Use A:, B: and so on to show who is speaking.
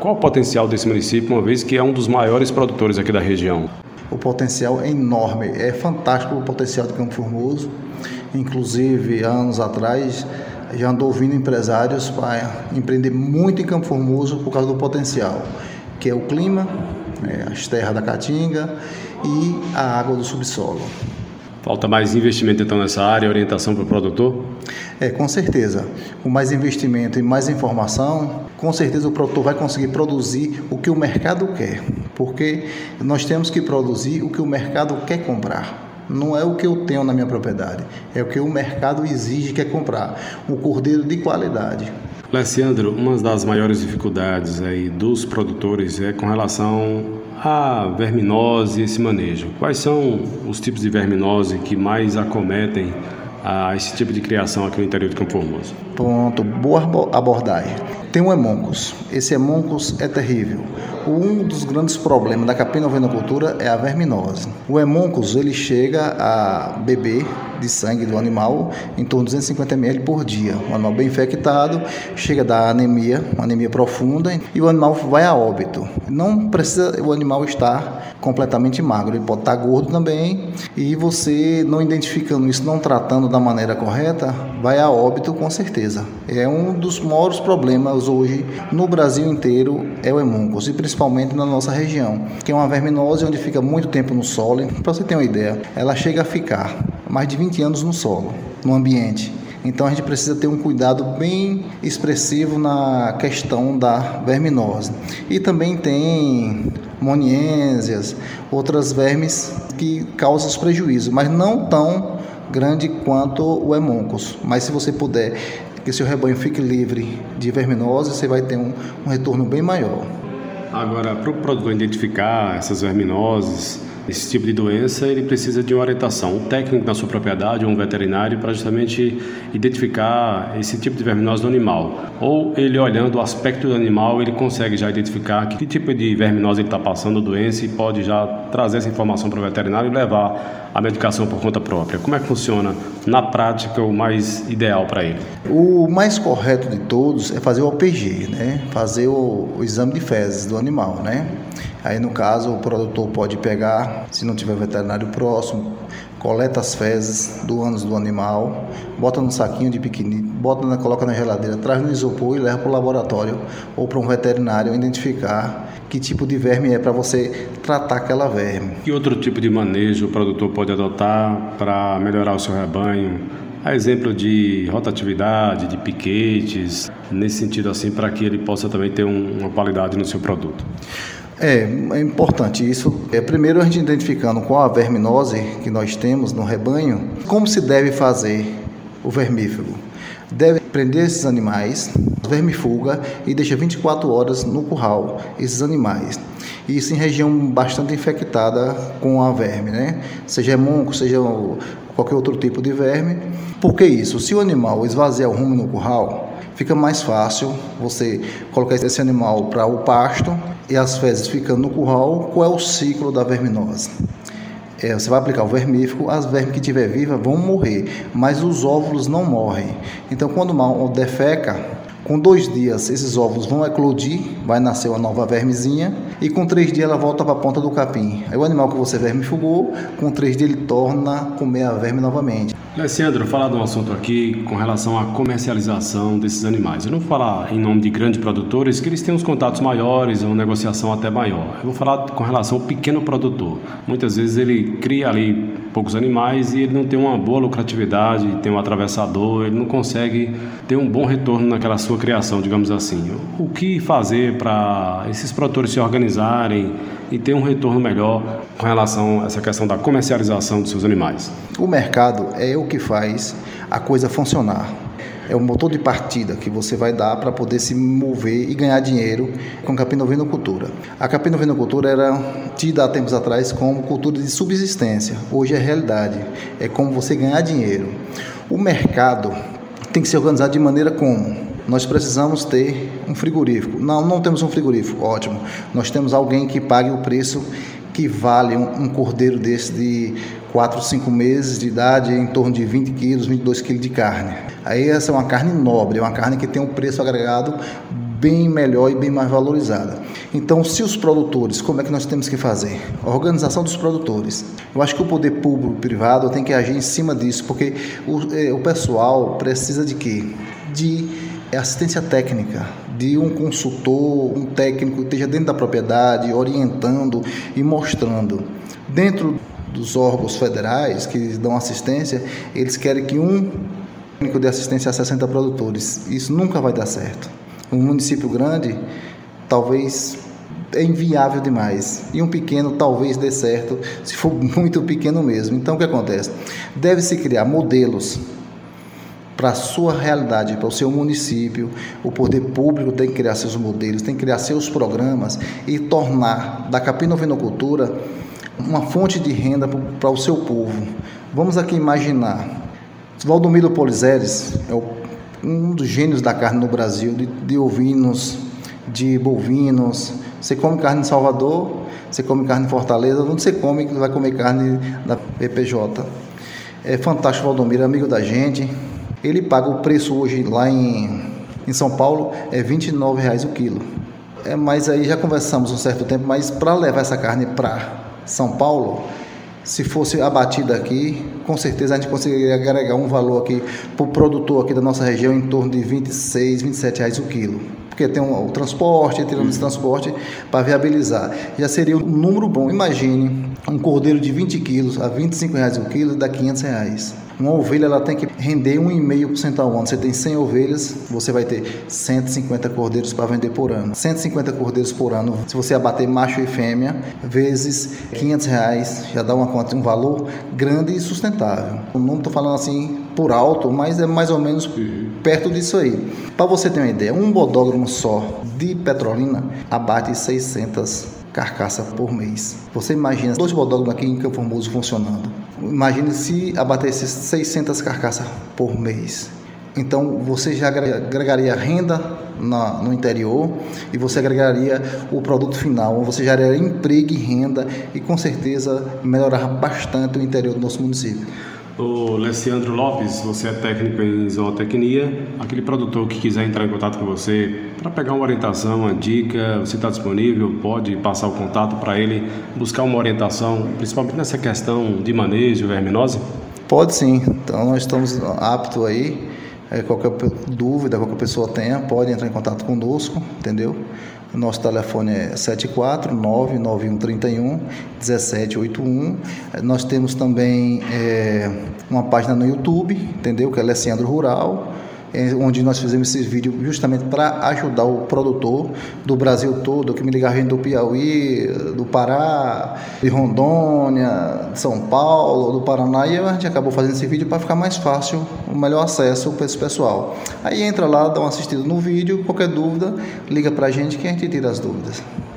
A: qual o potencial desse município, uma vez que é um dos maiores produtores aqui da região?
B: O potencial é enorme, é fantástico o potencial de Campo Formoso. Inclusive, há anos atrás, já andou ouvindo empresários para empreender muito em Campo Formoso por causa do potencial, que é o clima, as terras da Caatinga e a água do subsolo.
A: Falta mais investimento então nessa área, orientação para o produtor?
B: Com certeza. Com mais investimento e mais informação, com certeza o produtor vai conseguir produzir o que o mercado quer. Porque nós temos que produzir o que o mercado quer comprar. Não é o que eu tenho na minha propriedade, é o que o mercado exige que é comprar. Um cordeiro de qualidade.
A: Alessandro, uma das maiores dificuldades aí dos produtores é com relação à verminose e esse manejo. Quais são os tipos de verminose que mais acometem a esse tipo de criação aqui no interior de Campo Formoso?
B: Pronto, boa abordagem. Tem o Hemoncus. Esse Hemoncus é terrível. Um dos grandes problemas da capim-ovinocultura é a verminose. O Hemoncus, ele chega a beber de sangue do animal em torno de 250 ml por dia. Um animal bem infectado, chega a dar anemia, uma anemia profunda, e o animal vai a óbito. Não precisa o animal estar completamente magro, ele pode estar gordo também, e você não identificando isso, não tratando da maneira correta, vai a óbito com certeza. É um dos maiores problemas hoje no Brasil inteiro, é o Hemoncus, e principalmente na nossa região, que é uma verminose onde fica muito tempo no solo. Para você ter uma ideia, ela chega a ficar mais de 20 anos no solo, no ambiente. Então a gente precisa ter um cuidado bem expressivo na questão da verminose. E também tem monienzias, outras vermes que causam os prejuízos, mas não tão grande quanto o Hemoncus. Mas se você puder que seu rebanho fique livre de verminose, você vai ter um retorno bem maior.
A: Agora, para o produtor identificar essas verminoses, esse tipo de doença, ele precisa de uma orientação, um técnico na sua propriedade ou um veterinário para justamente identificar esse tipo de verminose no animal. Ou ele olhando o aspecto do animal, ele consegue já identificar que tipo de verminose ele está passando, doença, e pode já trazer essa informação para o veterinário e levar a medicação por conta própria. Como é que funciona na prática o mais ideal para ele?
B: O mais correto de todos é fazer o OPG, né? Fazer o exame de fezes do animal, né? Aí, no caso, o produtor pode pegar, se não tiver veterinário próximo, coleta as fezes do ânus do animal, bota num saquinho de piquenique, coloca na geladeira, traz no isopor e leva para o laboratório ou para um veterinário identificar que tipo de verme é para você tratar aquela verme.
A: Que outro tipo de manejo o produtor pode adotar para melhorar o seu rebanho? A exemplo de rotatividade, de piquetes, nesse sentido assim, para que ele possa também ter uma qualidade no seu produto.
B: É importante isso. Primeiro a gente identificando qual a verminose que nós temos no rebanho, como se deve fazer o vermífugo. Deve prender esses animais, vermifuga, e deixa 24 horas no curral esses animais. Isso em região bastante infectada com a verme, né? Seja hemonco, seja qualquer outro tipo de verme. Por que isso? Se o animal esvaziar o rumo no curral, fica mais fácil você colocar esse animal para o pasto e as fezes ficando no curral. Qual é o ciclo da verminose? Você vai aplicar o vermífugo, as vermes que estiver vivas vão morrer, mas os óvulos não morrem. Então, quando o animal defeca, com 2 dias esses óvulos vão eclodir, vai nascer uma nova vermezinha, e com 3 dias ela volta para a ponta do capim. Aí o animal que você vermifugou, com 3 dias ele torna a comer a verme novamente.
A: Alessandro, falar de um assunto aqui com relação à comercialização desses animais. Eu não vou falar em nome de grandes produtores, que eles têm uns contatos maiores, uma negociação até maior. Eu vou falar com relação ao pequeno produtor. Muitas vezes ele cria ali poucos animais e ele não tem uma boa lucratividade, tem um atravessador, ele não consegue ter um bom retorno naquela sua criação, digamos assim. O que fazer para esses produtores se organizarem e ter um retorno melhor com relação a essa questão da comercialização dos seus animais?
B: O mercado é o que faz a coisa funcionar. É o motor de partida que você vai dar para poder se mover e ganhar dinheiro com a capim-ovinocultura. A capim-ovinocultura era tida há tempos atrás como cultura de subsistência. Hoje é realidade. É como você ganhar dinheiro. O mercado tem que se organizar de maneira como? Nós precisamos ter um frigorífico. Não temos um frigorífico. Ótimo. Nós temos alguém que pague o preço que vale um cordeiro desse de 4, 5 meses de idade, em torno de 20 quilos, 22 quilos de carne. Aí essa é uma carne nobre, é uma carne que tem um preço agregado bem melhor e bem mais valorizada. Então, se os produtores, como é que nós temos que fazer? A organização dos produtores. Eu acho que o poder público e privado tem que agir em cima disso, porque o pessoal precisa de quê? De assistência técnica, de um consultor, um técnico que esteja dentro da propriedade, orientando e mostrando. Dentro dos órgãos federais que dão assistência, eles querem que um técnico dê assistência a 60 produtores. Isso nunca vai dar certo. Um município grande, talvez é inviável demais. E um pequeno talvez dê certo, se for muito pequeno mesmo. Então, o que acontece? Deve-se criar modelos para a sua realidade, para o seu município. O poder público tem que criar seus modelos, tem que criar seus programas e tornar da capinovinocultura uma fonte de renda para o seu povo. Vamos aqui imaginar, Valdomiro Polizeres é um dos gênios da carne no Brasil, de ovinos, de bovinos. Você come carne em Salvador, você come carne em Fortaleza, onde você come, vai comer carne da PPJ. É fantástico, Valdomiro, amigo da gente. Ele paga o preço hoje lá em São Paulo, é R$29 o quilo. Mas aí já conversamos um certo tempo, mas para levar essa carne para São Paulo, se fosse abatida aqui, com certeza a gente conseguiria agregar um valor aqui para o produtor aqui da nossa região em torno de R$26, R$27 o quilo. Porque tem o transporte, tirando esse transporte para viabilizar. Já seria um número bom. Imagine um cordeiro de 20 quilos a R$25 o quilo, dá R$500. Uma ovelha ela tem que render 1,5% ao ano. Você tem 100 ovelhas, você vai ter 150 cordeiros para vender por ano. 150 cordeiros por ano, se você abater macho e fêmea, vezes R$500, já dá uma conta, um valor grande e sustentável. Não estou falando assim por alto, mas é mais ou menos perto disso aí. Para você ter uma ideia, um bodódromo só de Petrolina abate 600 carcaças por mês. Você imagina 2 bodódromos aqui em Campo Formoso funcionando. Imagine se abatesse 600 carcaças por mês. Então você já agregaria renda no interior e você agregaria o produto final. Você geraria emprego e renda e com certeza melhorar bastante o interior do nosso município.
A: O Leciandro Lopes, você é técnico em zootecnia. Aquele produtor que quiser entrar em contato com você para pegar uma orientação, uma dica, você está disponível, pode passar o contato para ele buscar uma orientação, principalmente nessa questão de manejo, verminose?
B: Pode sim, então nós estamos aptos aí. Qualquer dúvida, qualquer pessoa tenha, pode entrar em contato conosco, entendeu? Nosso telefone é 74991311781. Nós temos também uma página no YouTube, entendeu? Que é Leciandro Rural, onde nós fizemos esse vídeo justamente para ajudar o produtor do Brasil todo, que me ligava do Piauí, do Pará, de Rondônia, de São Paulo, do Paraná, e a gente acabou fazendo esse vídeo para ficar mais fácil, o melhor acesso para esse pessoal. Aí entra lá, dá uma assistida no vídeo, qualquer dúvida, liga para a gente que a gente tira as dúvidas.